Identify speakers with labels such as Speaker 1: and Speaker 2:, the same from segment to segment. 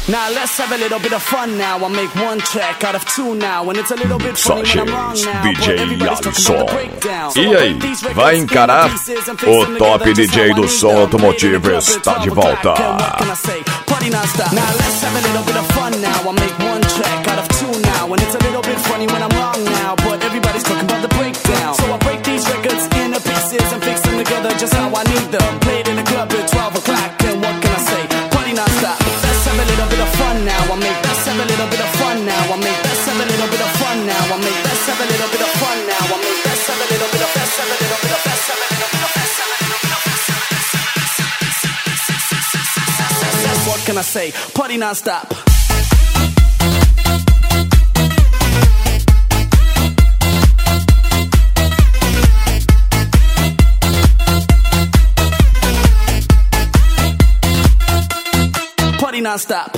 Speaker 1: Now let's have a little bit of fun now. I'll make one track out of two now. And it's a little bit funny when I'm wrong now.
Speaker 2: DJ Alisson. E aí, vai encarar? O top DJ do som automotivo está de volta.
Speaker 1: Now let's have a little bit of fun now. I'll make one track out of two now. And it's a little bit funny when I'm wrong now. But everybody's talking about the breakdown. So I break these records into pieces and fix them together just how I need them. Played in the club at 12 o'clock. And what can I say? Party non-stop. Let's have a little bit of fun now. I'll make let's have a little bit of fun now. I'll make let's have a little bit of fun now. I'll make let's have a little bit of fun now. I'll make let's have a little bit of let's have a little bit of let's have a little bit of let's have a little bit of what can I say? Party non-stop. Party non-stop.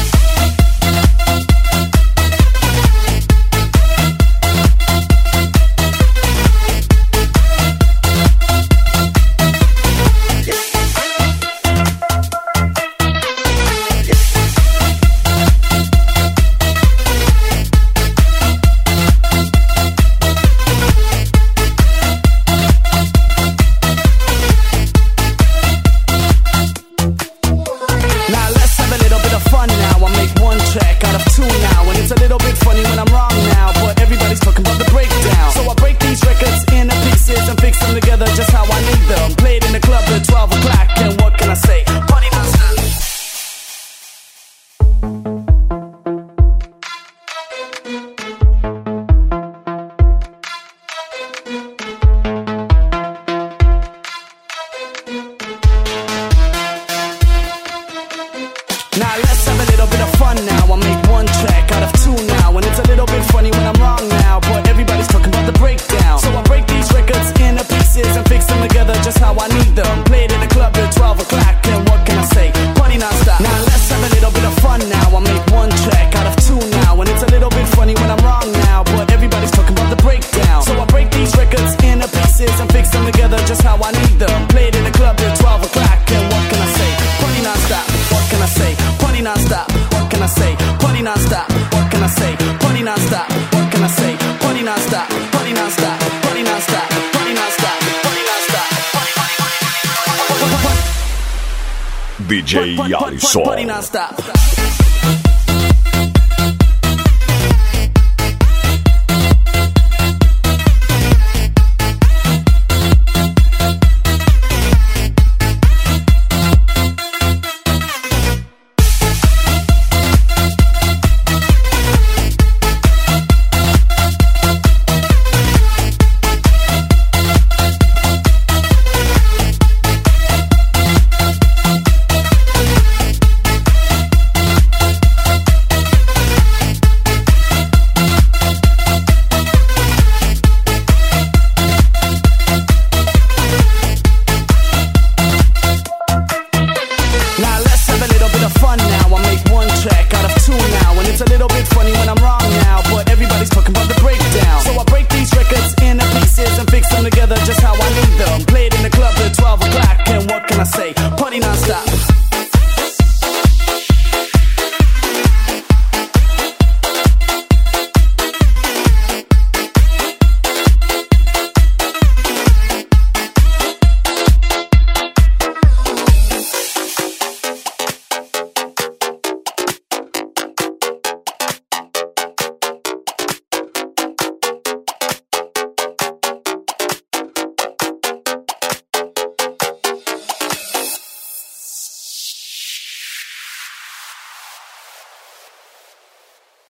Speaker 1: Now let's have a little bit of fun now. I'll make one track out of two now. And it's a little bit funny when I'm wrong now. But everybody's talking about the breakdown. So I break these records into pieces and fix them together just how I need them. Played in the club at 12 o'clock. And what can I say? Party non-stop. Now let's have a little bit of fun now. I'll make one track out of two now. And it's a little bit funny when I'm wrong now. But everybody's talking about the breakdown. So I break these records into pieces and fix them together just how I need them. Played in the club at 12 o'clock. And what can I say? Party non-stop. What can I say? Party non-stop. What can I say? Party non-stop. What can I say? Party non-stop. What can I say? Party non-stop. Party non-stop. Party non-stop. Party non-stop. Party non-stop.
Speaker 2: DJ Alisson.
Speaker 1: Party non-stop.